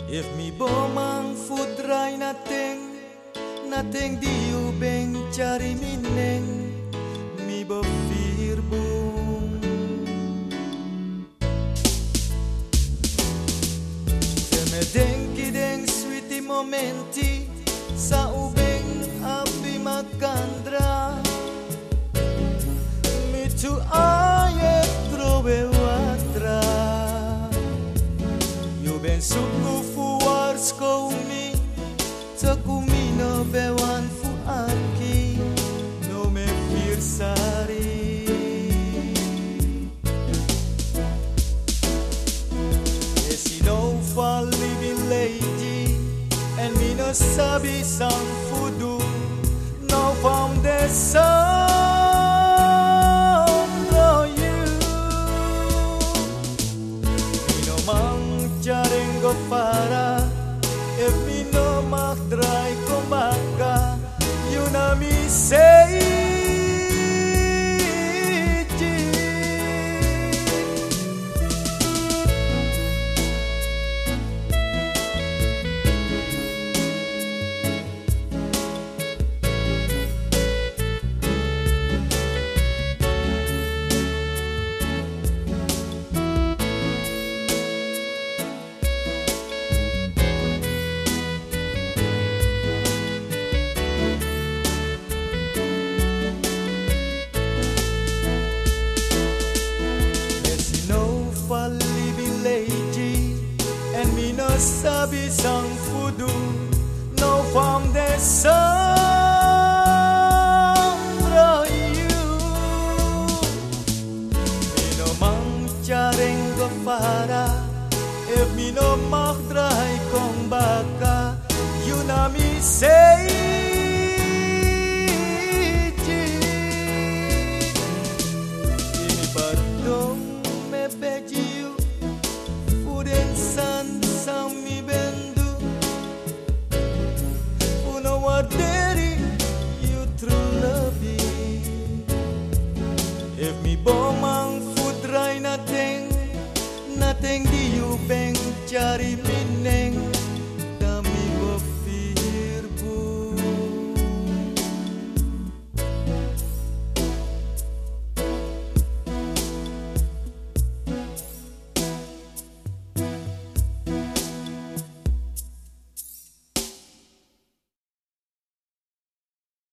If mi bomang fudray nating diubeng cari mineng mi bafirbong Temedeng kideng sweetie momenti sa ubeng api magkandra mi tu ayet trobe watra ben suku fuars koumi takumi no bewan fu aki no me firsari Esi no fall living lady and me no sabi sang fudu no foundation para if mi no magdray kumbaga yun na mi say sabi sang fudu no foundation for you mi no mang charing gafara if mi no magdray kong baka yun na mi say ini pardong me pejiu fuden san mi bendu uno waderi you true love if mi bomang fudray nating diubeng cari